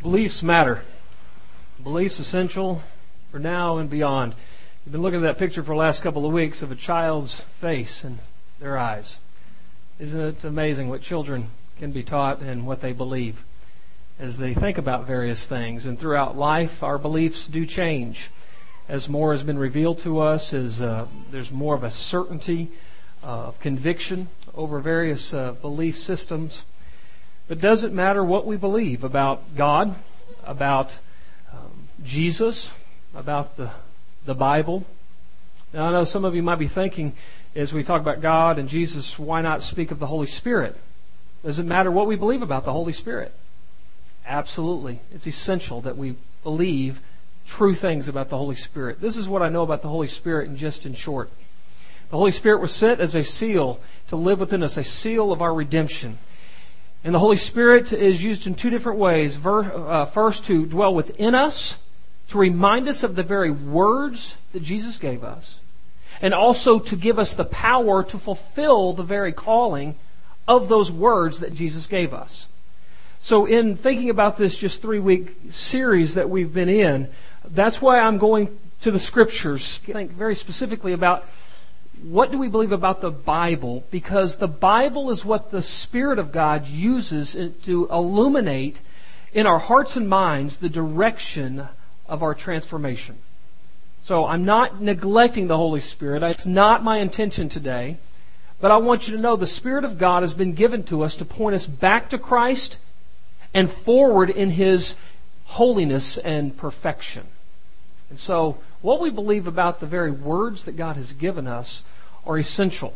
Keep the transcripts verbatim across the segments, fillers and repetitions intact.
Beliefs matter. Beliefs essential for now and beyond. You've been looking at that picture for the last couple of weeks of a child's face and their eyes. Isn't it amazing what children can be taught and what they believe as they think about various things? And throughout life, our beliefs do change. As more has been revealed to us, as uh, there's more of a certainty uh, of conviction over various uh, belief systems. But does it matter what we believe about God, about um, Jesus, about the the Bible? Now, I know some of you might be thinking, as we talk about God and Jesus, why not speak of the Holy Spirit? Does it matter what we believe about the Holy Spirit? Absolutely. It's essential that we believe true things about the Holy Spirit. This is what I know about the Holy Spirit, and just in short. The Holy Spirit was sent as a seal to live within us, a seal of our redemption. And the Holy Spirit is used in two different ways. First, to dwell within us, to remind us of the very words that Jesus gave us, and also to give us the power to fulfill the very calling of those words that Jesus gave us. So in thinking about this just three-week series that we've been in, that's why I'm going to the Scriptures, think very specifically about what do we believe about the Bible, because the Bible is what the Spirit of God uses to illuminate in our hearts and minds the direction of our transformation. So I'm not neglecting the Holy Spirit. It's not my intention today. But I want you to know the Spirit of God has been given to us to point us back to Christ and forward in His holiness and perfection. And so what we believe about the very words that God has given us are essential.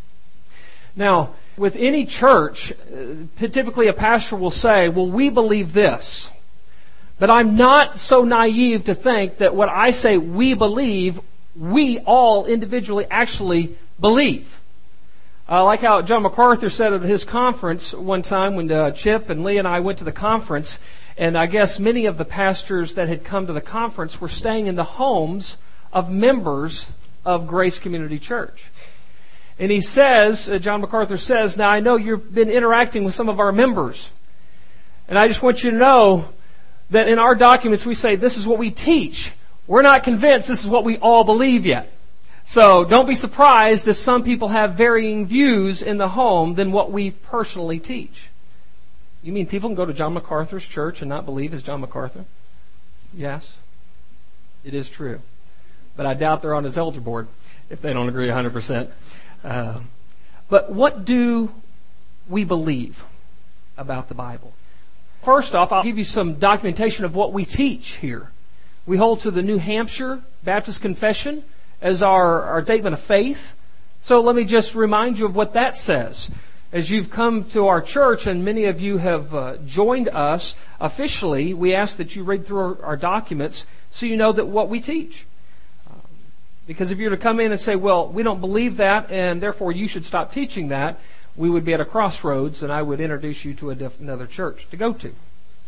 Now, with any church, typically a pastor will say, well, we believe this. But I'm not so naive to think that what I say we believe, we all individually actually believe. I uh, like how John MacArthur said at his conference one time when uh, Chip and Lee and I went to the conference, and I guess many of the pastors that had come to the conference were staying in the homes of members of Grace Community Church. And he says, uh, John MacArthur says, now I know you've been interacting with some of our members, and I just want you to know that in our documents we say this is what we teach. We're not convinced this is what we all believe yet. So don't be surprised if some people have varying views in the home than what we personally teach. You mean people can go to John MacArthur's church and not believe as John MacArthur? Yes, it is true. But I doubt they're on his elder board if they don't agree one hundred percent. Uh, but what do we believe about the Bible? First off, I'll give you some documentation of what we teach here. We hold to the New Hampshire Baptist Confession as our, our statement of faith. So let me just remind you of what that says. As you've come to our church, and many of you have uh, joined us officially, we ask that you read through our, our documents so you know that what we teach. Um, because if you were to come in and say, well, we don't believe that, and therefore you should stop teaching that, we would be at a crossroads, and I would introduce you to a diff- another church to go to.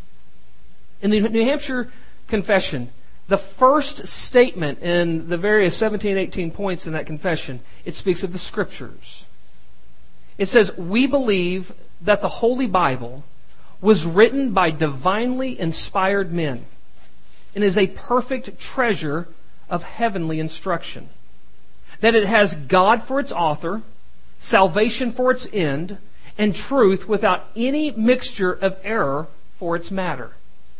In the New Hampshire Confession, the first statement in the various seventeen, eighteen points in that confession, it speaks of the Scriptures. It says, we believe that the Holy Bible was written by divinely inspired men and is a perfect treasure of heavenly instruction. That it has God for its author, salvation for its end, and truth without any mixture of error for its matter.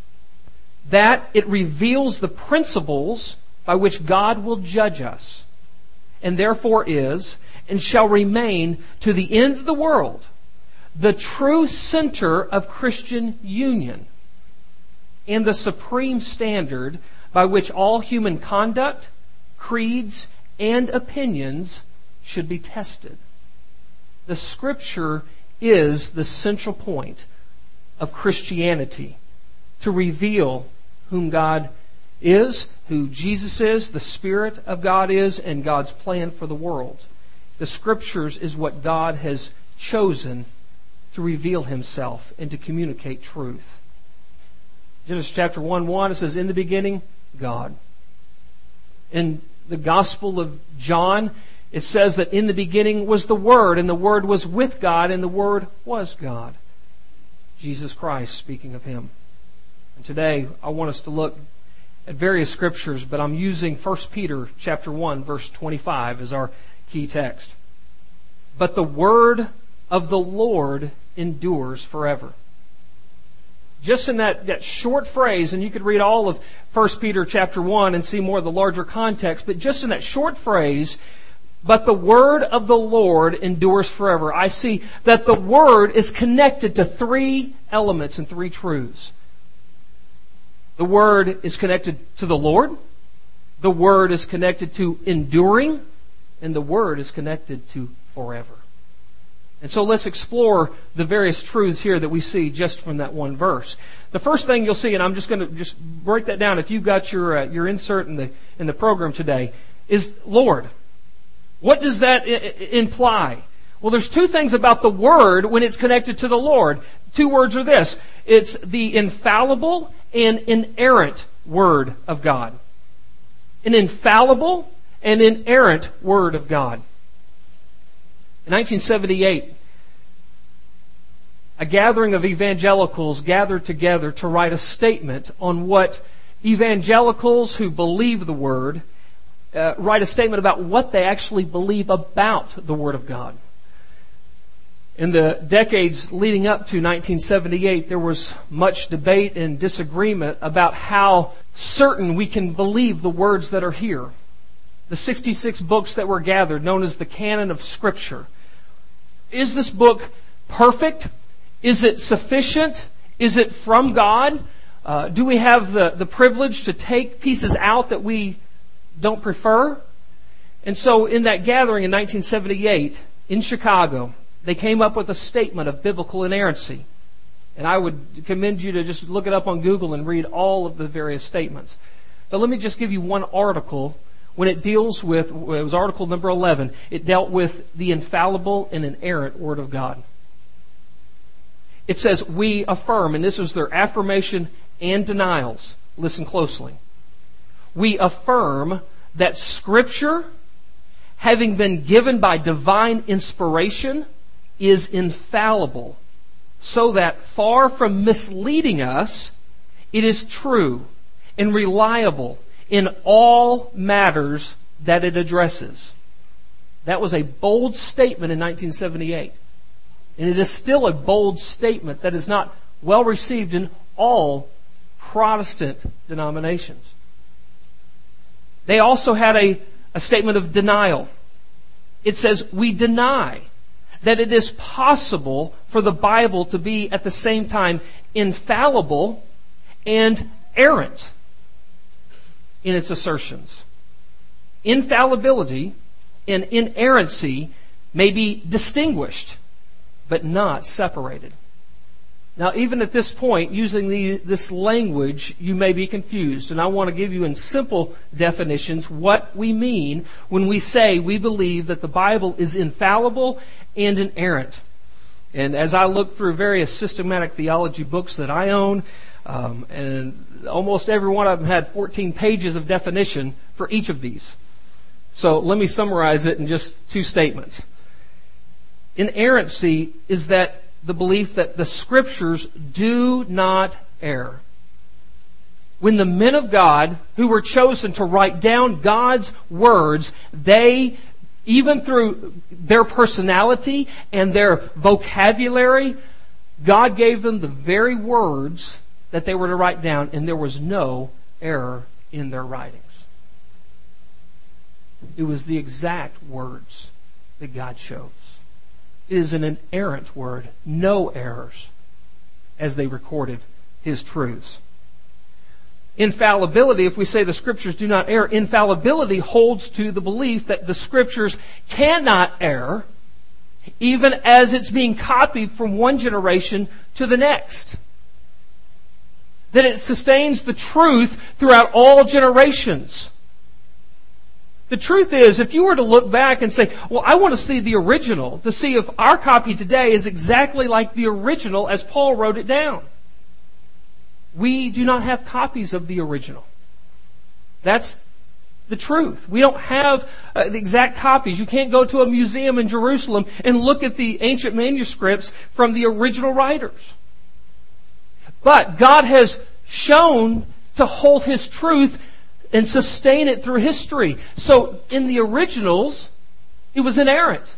That it reveals the principles by which God will judge us, and therefore is, and shall remain to the end of the world, the true center of Christian union, and the supreme standard by which all human conduct, creeds, and opinions should be tested. The Scripture is the central point of Christianity, to reveal whom God is, who Jesus is, the Spirit of God is, and God's plan for the world. The Scriptures is what God has chosen to reveal Himself and to communicate truth. Genesis chapter one, one, it says, in the beginning, God. In the Gospel of John, it says that in the beginning was the Word, and the Word was with God, and the Word was God. Jesus Christ speaking of Him. And today, I want us to look at various scriptures, but I'm using First Peter chapter one, verse twenty-five as our key text. But the word of the Lord endures forever. Just in that, that short phrase, and you could read all of First Peter chapter one and see more of the larger context, but just in that short phrase, but the word of the Lord endures forever. I see that the word is connected to three elements and three truths. The word is connected to the Lord, the word is connected to enduring, and the word is connected to forever. And so let's explore the various truths here that we see just from that one verse. The first thing you'll see, and I'm just going to just break that down if you've got your uh, your insert in the in the program today, is Lord. What does that I- imply? Well, there's two things about the word when it's connected to the Lord. Two words are this. It's the infallible and inerrant word of God. An infallible and inerrant word of God. In nineteen seventy-eight, a gathering of evangelicals gathered together to write a statement on what evangelicals who believe the Word uh, write a statement about what they actually believe about the Word of God. In the decades leading up to nineteen seventy-eight, there was much debate and disagreement about how certain we can believe the words that are here. The sixty-six books that were gathered, known as the canon of Scripture. Is this book perfect? Is it sufficient? Is it from God? Uh, do we have the, the privilege to take pieces out that we don't prefer? And so in that gathering in nineteen seventy-eight in Chicago, they came up with a statement of biblical inerrancy. And I would commend you to just look it up on Google and read all of the various statements. But let me just give you one article. When it deals with, it was article number eleven, it dealt with the infallible and inerrant Word of God. It says, we affirm, and this was their affirmation and denials. Listen closely. We affirm that Scripture, having been given by divine inspiration, is infallible, so that far from misleading us, it is true and reliable in all matters that it addresses. That was a bold statement in nineteen seventy-eight. And it is still a bold statement that is not well received in all Protestant denominations. They also had a, a statement of denial. It says, we deny that it is possible for the Bible to be at the same time infallible and errant in its assertions. Infallibility and inerrancy may be distinguished, but not separated. Now, even at this point, using the, this language, you may be confused. And I want to give you in simple definitions what we mean when we say we believe that the Bible is infallible and inerrant. And as I look through various systematic theology books that I own, um, and almost every one of them had fourteen pages of definition for each of these. So let me summarize it in just two statements. Inerrancy is that the belief that the Scriptures do not err. When the men of God who were chosen to write down God's words, they, even through their personality and their vocabulary, God gave them the very words that they were to write down, and there was no error in their writings. It was the exact words that God chose. It is an inerrant word, no errors, as they recorded His truths. Infallibility, if we say the Scriptures do not err, infallibility holds to the belief that the Scriptures cannot err, even as it's being copied from one generation to the next. That it sustains the truth throughout all generations. The truth is, if you were to look back and say, well, I want to see the original, to see if our copy today is exactly like the original as Paul wrote it down. We do not have copies of the original. That's the truth. We don't have uh, the exact copies. You can't go to a museum in Jerusalem and look at the ancient manuscripts from the original writers. But God has shown to hold His truth and sustain it through history. So in the originals, it was inerrant.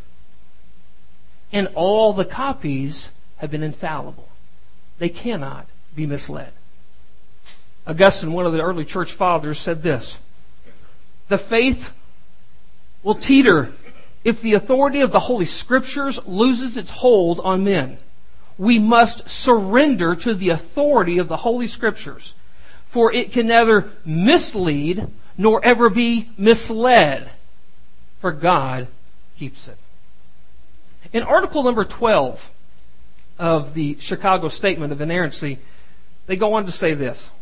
And all the copies have been infallible. They cannot be misled. Augustine, one of the early church fathers, said this: the faith will teeter if the authority of the Holy Scriptures loses its hold on men. We must surrender to the authority of the Holy Scriptures, for it can never mislead nor ever be misled, for God keeps it. In article number twelve of the Chicago Statement of Inerrancy, they go on to say this,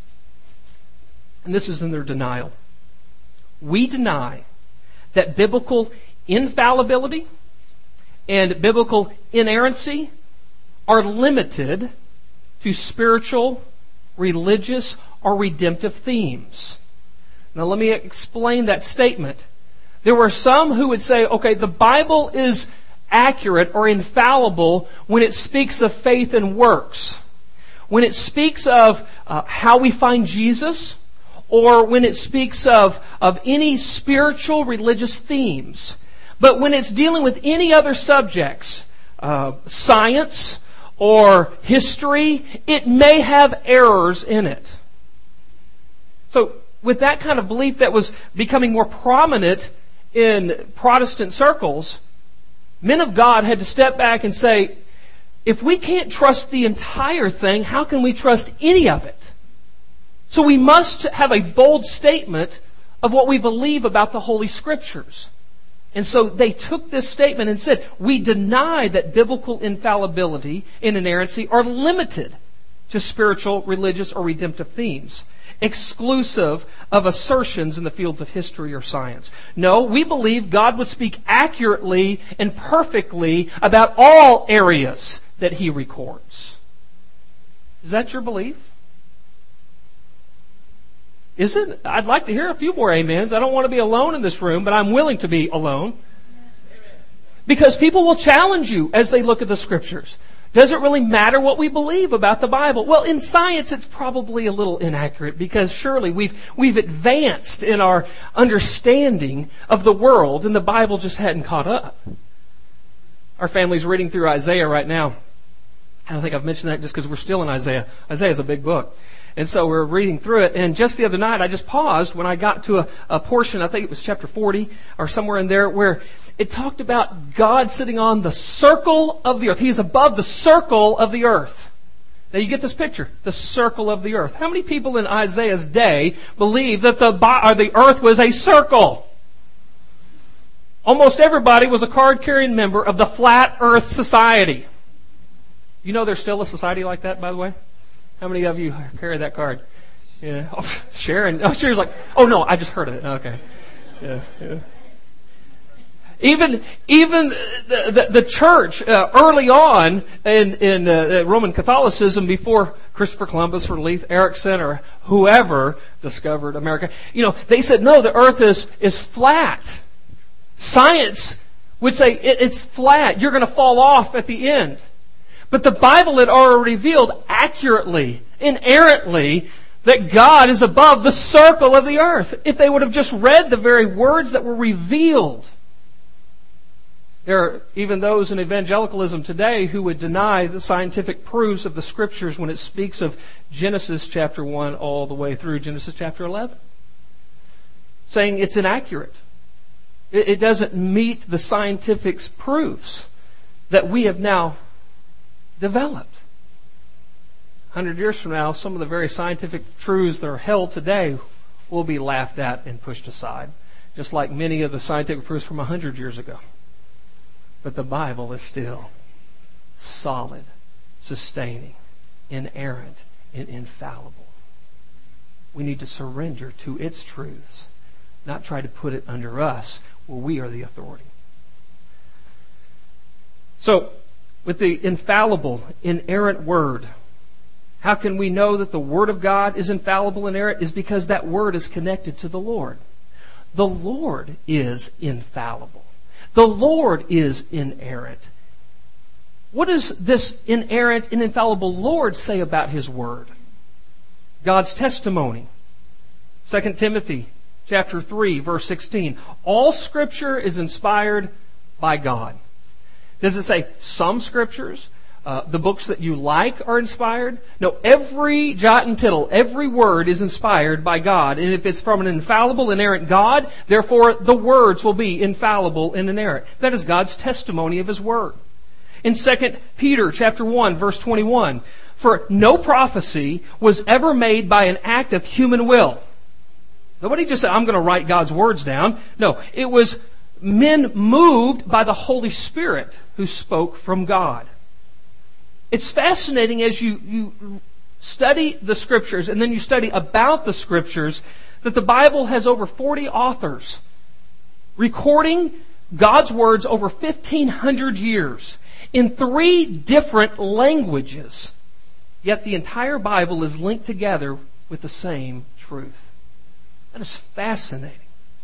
and this is in their denial. We deny that biblical infallibility and biblical inerrancy are limited to spiritual, religious, or redemptive themes. Now let me explain that statement. There were some who would say, okay, the Bible is accurate or infallible when it speaks of faith and works. When it speaks of uh, how we find Jesus, or when it speaks of, of any spiritual religious themes. But when it's dealing with any other subjects, uh, science or history, it may have errors in it. So with that kind of belief that was becoming more prominent in Protestant circles, men of God had to step back and say, if we can't trust the entire thing, how can we trust any of it? So we must have a bold statement of what we believe about the Holy Scriptures. And so they took this statement and said, we deny that biblical infallibility and inerrancy are limited to spiritual, religious, or redemptive themes, exclusive of assertions in the fields of history or science. No, we believe God would speak accurately and perfectly about all areas that He records. Is that your belief? Is it? I'd like to hear a few more amens. I don't want to be alone in this room, but I'm willing to be alone. Because people will challenge you as they look at the Scriptures. Does it really matter what we believe about the Bible? Well, in science, it's probably a little inaccurate because surely we've we've advanced in our understanding of the world, and the Bible just hadn't caught up. Our family's reading through Isaiah right now. I don't think I've mentioned that just because we're still in Isaiah. Isaiah is a big book. And so we're reading through it, and just the other night I just paused when I got to a, a portion, I think it was chapter forty or somewhere in there, where it talked about God sitting on the circle of the earth. He is above the circle of the earth. Now you get this picture, the circle of the earth. How many people in Isaiah's day believed that the, or the earth was a circle? Almost everybody was a card-carrying member of the Flat Earth Society. You know there's still a society like that, by the way? How many of you carry that card? Yeah. Oh, Sharon. Oh, Sharon's like, oh no, I just heard of it. Okay. Yeah. yeah. Even even the the, the church uh, early on in in uh, Roman Catholicism, before Christopher Columbus or Leif Erikson or whoever discovered America, you know, they said no, the Earth is is flat. Science would say it, it's flat. You're going to fall off at the end. But the Bible had already revealed accurately, inerrantly, that God is above the circle of the earth. If they would have just read the very words that were revealed. There are even those in evangelicalism today who would deny the scientific proofs of the Scriptures when it speaks of Genesis chapter one all the way through Genesis chapter eleven. Saying it's inaccurate. It doesn't meet the scientific proofs that we have now developed. A hundred years from now, some of the very scientific truths that are held today will be laughed at and pushed aside, just like many of the scientific proofs from a hundred years ago. But the Bible is still solid, sustaining, inerrant, and infallible. We need to surrender to its truths, not try to put it under us where we are the authority. So, with the infallible, inerrant Word, how can we know that the Word of God is infallible and inerrant? Is because that Word is connected to the Lord. The Lord is infallible. The Lord is inerrant. What does this inerrant and infallible Lord say about His Word? God's testimony. Second Timothy chapter three, verse sixteen. All Scripture is inspired by God. Does it say some Scriptures? Uh, the books that you like are inspired? No, every jot and tittle, every word is inspired by God. And if it's from an infallible, inerrant God, therefore the words will be infallible and inerrant. That is God's testimony of His Word. In Second Peter chapter one, verse twenty-one, for no prophecy was ever made by an act of human will. Nobody just said, I'm going to write God's words down. No, it was men moved by the Holy Spirit who spoke from God. It's fascinating as you, you study the Scriptures and then you study about the Scriptures that the Bible has over forty authors recording God's words over fifteen hundred years in three different languages. Yet the entire Bible is linked together with the same truth. That is fascinating.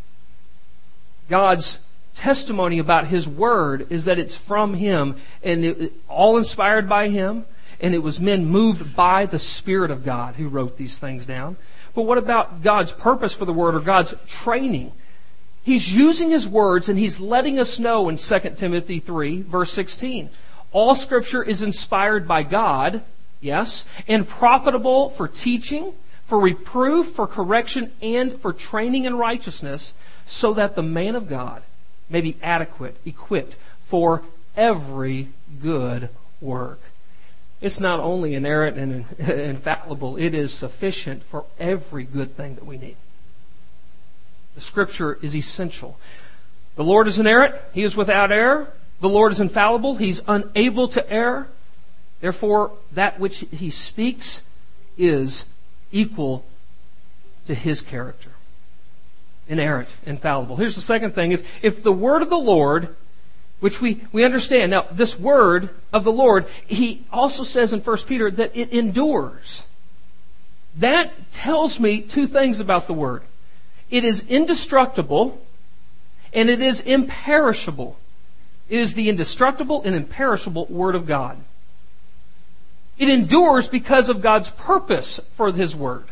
God's testimony about His Word is that it's from Him and it, all inspired by Him, and it was men moved by the Spirit of God who wrote these things down. But what about God's purpose for the Word or God's training? He's using His words and He's letting us know in Second Timothy three, verse sixteen. All Scripture is inspired by God, yes, and profitable for teaching, for reproof, for correction, and for training in righteousness, so that the man of God may be adequate, equipped for every good work. It's not only inerrant and infallible, it is sufficient for every good thing that we need. The Scripture is essential. The Lord is inerrant, He is without error. The Lord is infallible, He's unable to err. Therefore, that which He speaks is equal to His character. Inerrant, infallible. Here's the second thing. If, if the word of the Lord, which we, we understand, now this word of the Lord, He also says in First Peter that it endures. That tells me two things about the word. It is indestructible and it is imperishable. It is the indestructible and imperishable Word of God. It endures because of God's purpose for His Word.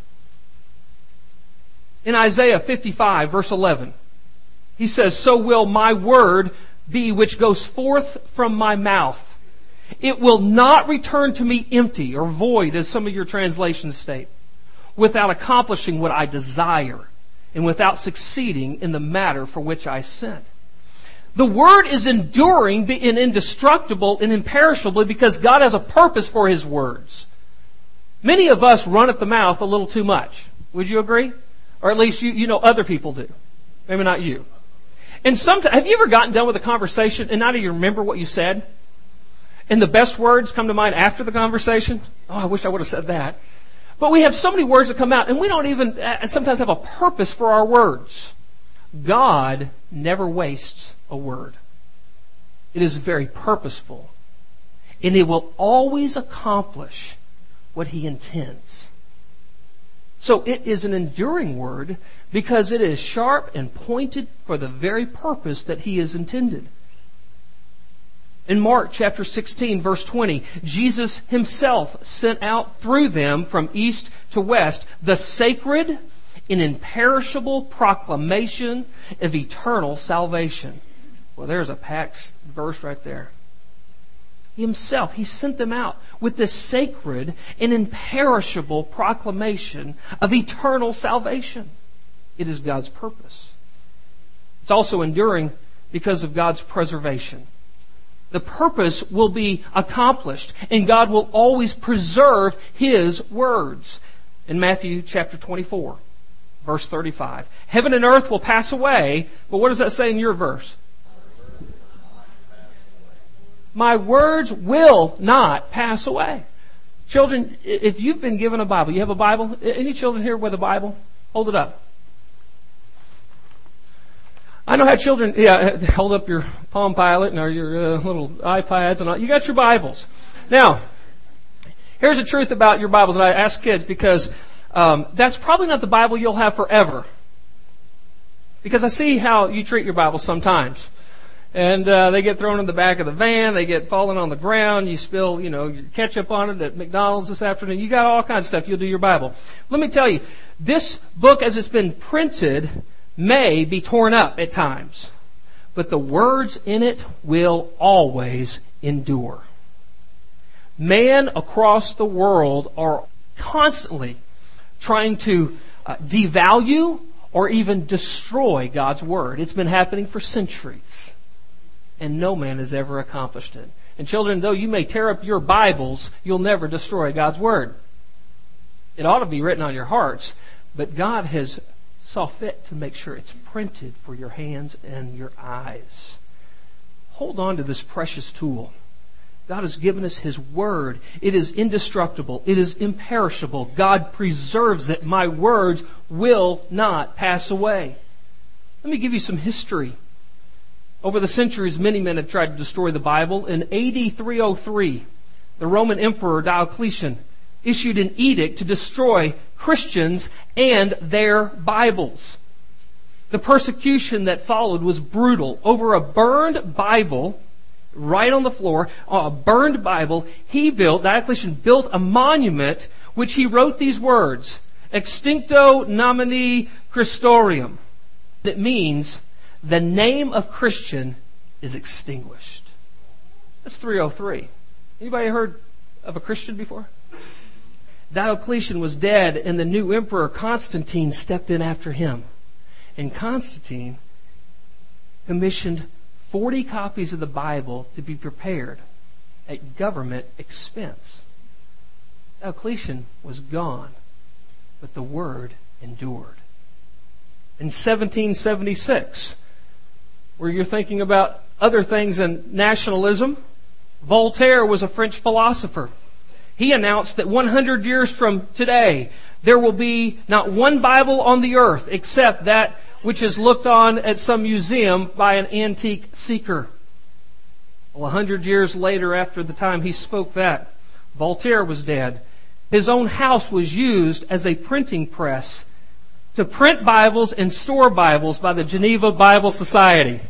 In Isaiah fifty-five, verse eleven, He says, so will my word be which goes forth from my mouth. It will not return to me empty or void, as some of your translations state, without accomplishing what I desire and without succeeding in the matter for which I sent. The Word is enduring and indestructible and imperishable because God has a purpose for His words. Many of us run at the mouth a little too much. Would you agree? Or at least you, you know other people do. Maybe not you. And sometimes, have you ever gotten done with a conversation and not even remember what you said? And the best words come to mind after the conversation? Oh, I wish I would have said that. But we have so many words that come out and we don't even uh, sometimes have a purpose for our words. God never wastes a word. It is very purposeful. And it will always accomplish what He intends. So it is an enduring word because it is sharp and pointed for the very purpose that He has intended. In Mark chapter sixteen, verse twenty, Jesus Himself sent out through them from east to west the sacred and imperishable proclamation of eternal salvation. Well, there's a packed verse right there. Himself, He sent them out with this sacred and imperishable proclamation of eternal salvation. It is God's purpose. It's also enduring because of God's preservation. The purpose will be accomplished, and God will always preserve His words. In Matthew chapter twenty-four, verse thirty-five, heaven and earth will pass away, but what does that say in your verse? My words will not pass away. Children, if you've been given a Bible, you have a Bible? Any children here with a Bible? Hold it up. I know how children, yeah, hold up your Palm Pilot and or your uh, little iPads and all. You got your Bibles. Now, here's the truth about your Bibles, and I ask kids because um, that's probably not the Bible you'll have forever. Because I see how you treat your Bible sometimes. And uh, they get thrown in the back of the van. They get fallen on the ground. You spill, you know, your ketchup on it at McDonald's this afternoon. You got all kinds of stuff. You'll do your Bible. Let me tell you, this book, as it's been printed, may be torn up at times. But the words in it will always endure. Man across the world are constantly trying to uh, devalue or even destroy God's Word. It's been happening for centuries. And no man has ever accomplished it. And children, though you may tear up your Bibles, you'll never destroy God's Word. It ought to be written on your hearts, but God has saw fit to make sure it's printed for your hands and your eyes. Hold on to this precious tool. God has given us His Word. It is indestructible. It is imperishable. God preserves it. My words will not pass away. Let me give you some history. Over the centuries, many men have tried to destroy the Bible. In A D three oh three, the Roman Emperor Diocletian issued an edict to destroy Christians and their Bibles. The persecution that followed was brutal. Over a burned Bible, right on the floor, a burned Bible, he built, Diocletian built a monument which he wrote these words, Extincto nomine Christorium. It means the name of Christian is extinguished. That's three oh three. Anybody heard of a Christian before? Diocletian was dead, and the new emperor Constantine stepped in after him. And Constantine commissioned forty copies of the Bible to be prepared at government expense. Diocletian was gone, but the Word endured. In seventeen seventy-six, where you're thinking about other things than nationalism, Voltaire was a French philosopher. He announced that one hundred years from today, there will be not one Bible on the earth except that which is looked on at some museum by an antique seeker. Well, one hundred years later, after the time he spoke that, Voltaire was dead. His own house was used as a printing press to print Bibles and store Bibles by the Geneva Bible Society.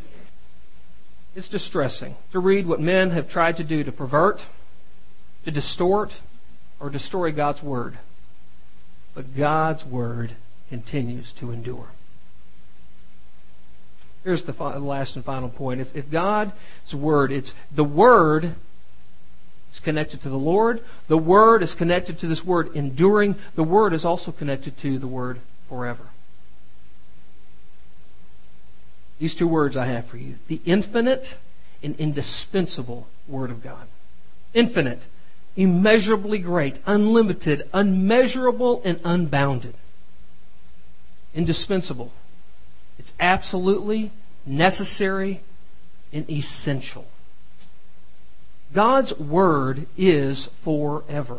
It's distressing to read what men have tried to do to pervert, to distort, or destroy God's Word. But God's Word continues to endure. Here's the last and final point. If, if God's Word, it's the Word is connected to the Lord. The Word is connected to this word enduring. The Word is also connected to the word forever. These two words I have for you. The infinite and indispensable Word of God. Infinite, immeasurably great, unlimited, unmeasurable, and unbounded. Indispensable. It's absolutely necessary and essential. God's Word is forever.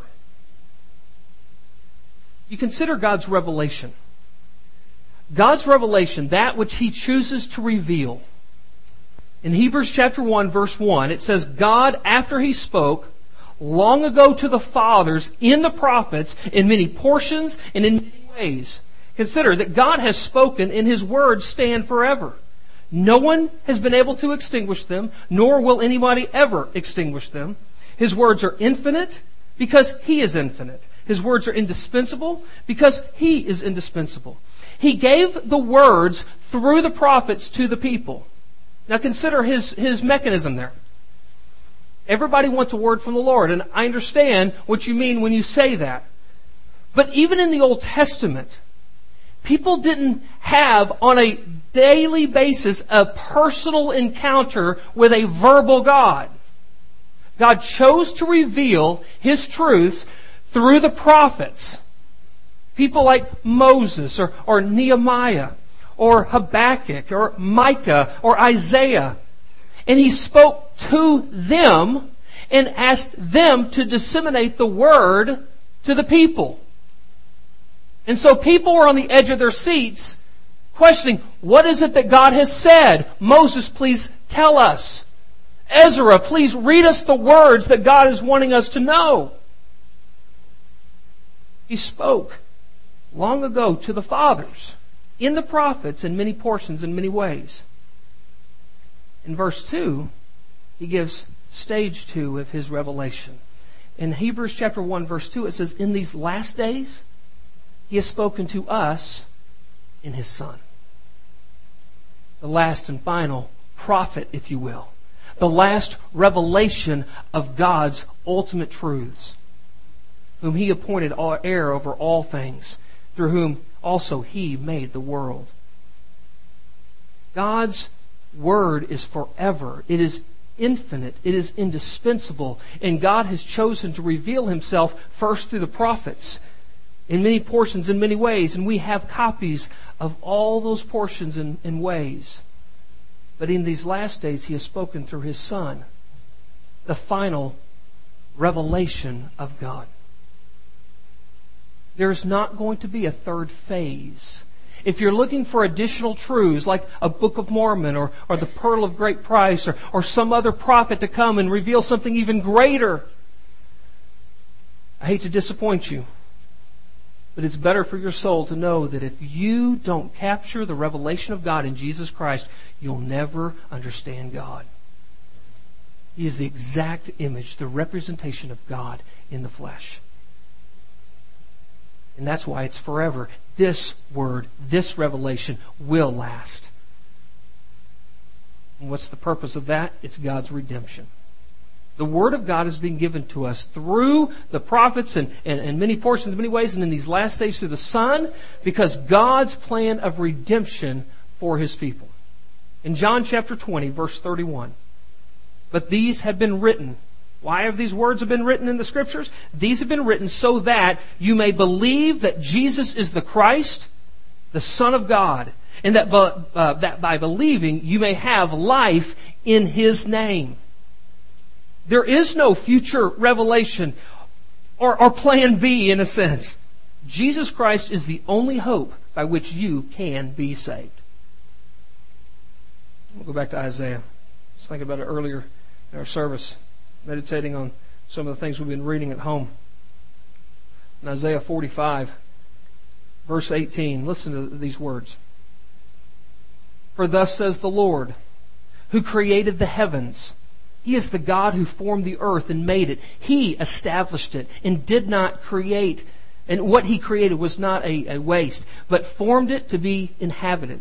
You consider God's revelation. God's revelation, that which He chooses to reveal. In Hebrews chapter one, verse one, it says, God, after He spoke long ago to the fathers in the prophets, in many portions and in many ways. Consider that God has spoken and His words stand forever. No one has been able to extinguish them, nor will anybody ever extinguish them. His words are infinite because He is infinite. His words are indispensable because He is indispensable. He gave the words through the prophets to the people. Now consider His, his mechanism there. Everybody wants a word from the Lord, and I understand what you mean when you say that. But even in the Old Testament, people didn't have on a daily basis a personal encounter with a verbal God. God chose to reveal His truths through the prophets. People like Moses or, or Nehemiah or Habakkuk or Micah or Isaiah. And He spoke to them and asked them to disseminate the Word to the people. And so people were on the edge of their seats questioning, what is it that God has said? Moses, please tell us. Ezra, please read us the words that God is wanting us to know. He spoke long ago to the fathers, in the prophets, in many portions, in many ways. In verse two, he gives stage two of his revelation. In Hebrews chapter one, verse two, it says, in these last days, he has spoken to us in his Son. The last and final prophet, if you will. The last revelation of God's ultimate truths, whom he appointed heir over all things, through whom also he made the world. God's Word is forever. It is infinite. It is indispensable. And God has chosen to reveal himself first through the prophets in many portions, in many ways. And we have copies of all those portions and, and ways. But in these last days, he has spoken through his Son, the final revelation of God. There's not going to be a third phase. If you're looking for additional truths like a Book of Mormon or, or the Pearl of Great Price or, or some other prophet to come and reveal something even greater, I hate to disappoint you, but it's better for your soul to know that if you don't capture the revelation of God in Jesus Christ, you'll never understand God. He is the exact image, the representation of God in the flesh. And that's why it's forever. This word, this revelation will last. And what's the purpose of that? It's God's redemption. The Word of God is being given to us through the prophets and, and, and many portions, many ways, and in these last days through the Son, because God's plan of redemption for His people. In John chapter twenty, verse thirty-one, but these have been written. Why have these words have been written in the Scriptures? These have been written so that you may believe that Jesus is the Christ, the Son of God, and that, uh, that by believing you may have life in His name. There is no future revelation or, or plan B in a sense. Jesus Christ is the only hope by which you can be saved. We'll go back to Isaiah. I was thinking about it earlier in our service, meditating on some of the things we've been reading at home. In Isaiah forty-five, verse eighteen, listen to these words. For thus says the Lord, who created the heavens. He is the God who formed the earth and made it. He established it and did not create. And what He created was not a, a waste, but formed it to be inhabited.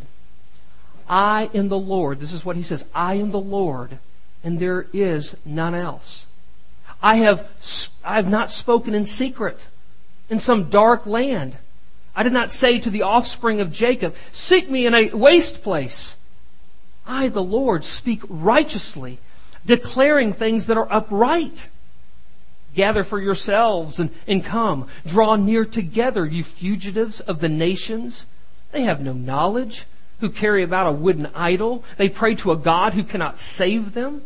I am the Lord. This is what He says. I am the Lord, and there is none else. I have, I have not spoken in secret in some dark land. I did not say to the offspring of Jacob, seek me in a waste place. I, the Lord, speak righteously, declaring things that are upright. Gather for yourselves and, and come. Draw near together, you fugitives of the nations. They have no knowledge, who carry about a wooden idol. They pray to a God who cannot save them.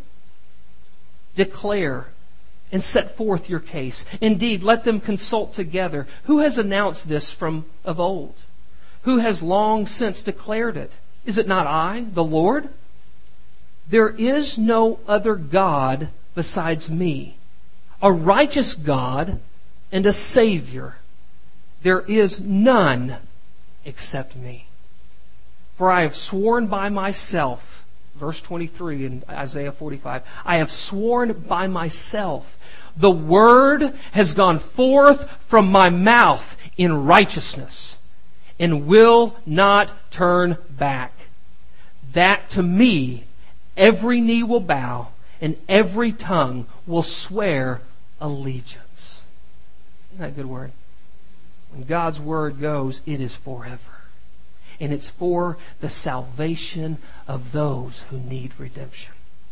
Declare and set forth your case. Indeed, let them consult together. Who has announced this from of old? Who has long since declared it? Is it not I, the Lord? There is no other God besides me, a righteous God and a Savior. There is none except me. For I have sworn by myself, verse twenty-three in Isaiah forty-five, I have sworn by myself, the word has gone forth from my mouth in righteousness and will not turn back. That to me every knee will bow and every tongue will swear allegiance. Isn't that a good word? When God's word goes, it is forever. And it's for the salvation of those who need redemption.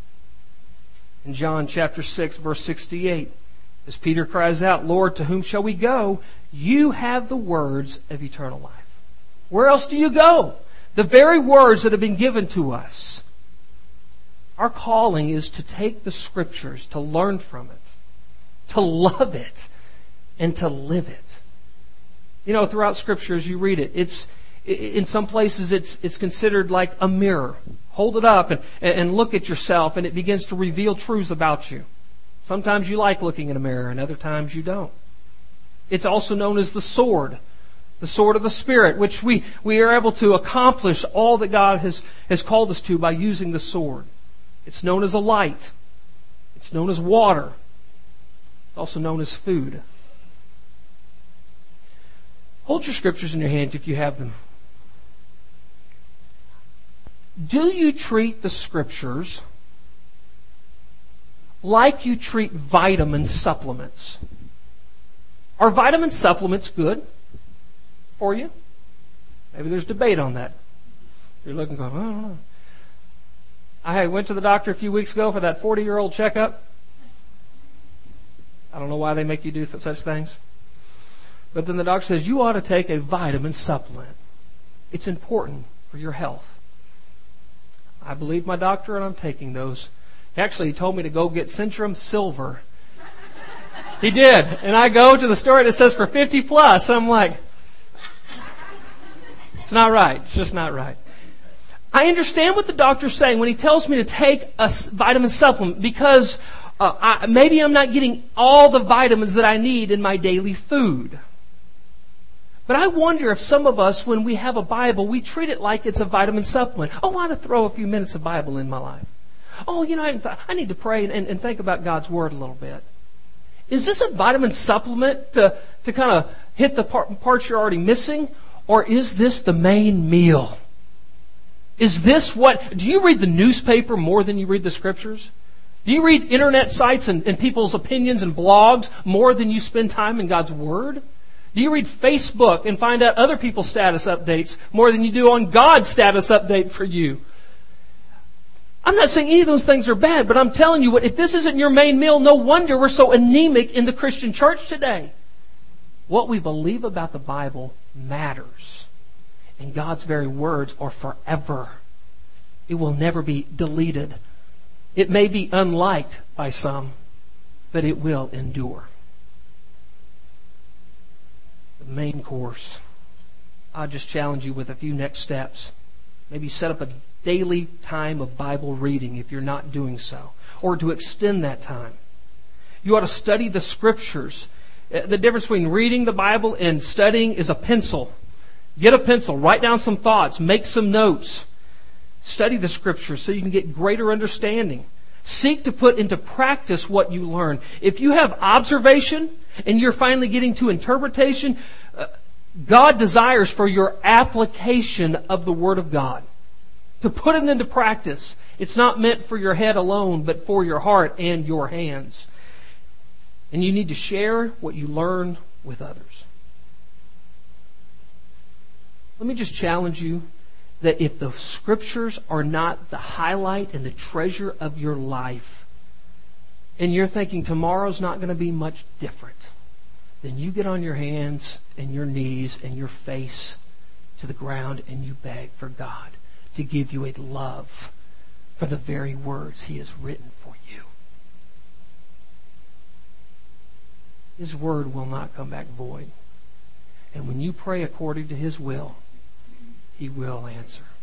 In John chapter six, verse sixty-eight, as Peter cries out, Lord, to whom shall we go? You have the words of eternal life. Where else do you go? The very words that have been given to us. Our calling is to take the Scriptures, to learn from it, to love it, and to live it. You know, throughout Scripture, as you read it, it's in some places it's it's considered like a mirror. Hold it up and, and look at yourself, and it begins to reveal truths about you. Sometimes you like looking in a mirror, and other times you don't. It's also known as the sword, the sword of the Spirit, which we, we are able to accomplish all that God has, has called us to by using the sword. It's known as a light. It's known as water. It's also known as food. Hold your scriptures in your hands if you have them. Do you treat the scriptures like you treat vitamin supplements? Are vitamin supplements good for you? Maybe there's debate on that. You're looking going, I don't know. I went to the doctor a few weeks ago for that forty-year-old checkup. I don't know why they make you do such things. But then the doctor says, you ought to take a vitamin supplement. It's important for your health. I believe my doctor, and I'm taking those. Actually, he told me to go get Centrum Silver. He did. And I go to the store and it says for fifty plus. I'm like, it's not right. It's just not right. I understand what the doctor's saying when he tells me to take a vitamin supplement because uh, I, maybe I'm not getting all the vitamins that I need in my daily food. But I wonder if some of us, when we have a Bible, we treat it like it's a vitamin supplement. Oh, I want to throw a few minutes of Bible in my life. Oh, you know, I, I need to pray and, and think about God's Word a little bit. Is this a vitamin supplement to, to kind of hit the part, parts you're already missing? Or is this the main meal? Is this what... Do you read the newspaper more than you read the Scriptures? Do you read internet sites and, and people's opinions and blogs more than you spend time in God's Word? Do you read Facebook and find out other people's status updates more than you do on God's status update for you? I'm not saying any of those things are bad, but I'm telling you what, if this isn't your main meal, no wonder we're so anemic in the Christian church today. What we believe about the Bible matters. And God's very words are forever. It will never be deleted. It may be unliked by some, but it will endure. The main course. I'll just challenge you with a few next steps. Maybe set up a daily time of Bible reading if you're not doing so, or to extend that time. You ought to study the Scriptures. The difference between reading the Bible and studying is a pencil. Get a pencil, write down some thoughts, make some notes. Study the Scriptures so you can get greater understanding. Seek to put into practice what you learn. If you have observation and you're finally getting to interpretation, uh, God desires for your application of the Word of God. To put it into practice. It's not meant for your head alone, but for your heart and your hands. And you need to share what you learn with others. Let me just challenge you that if the Scriptures are not the highlight and the treasure of your life, and you're thinking tomorrow's not going to be much different, then you get on your hands and your knees and your face to the ground and you beg for God to give you a love for the very words He has written for you. His Word will not come back void. And when you pray according to His will, He will answer.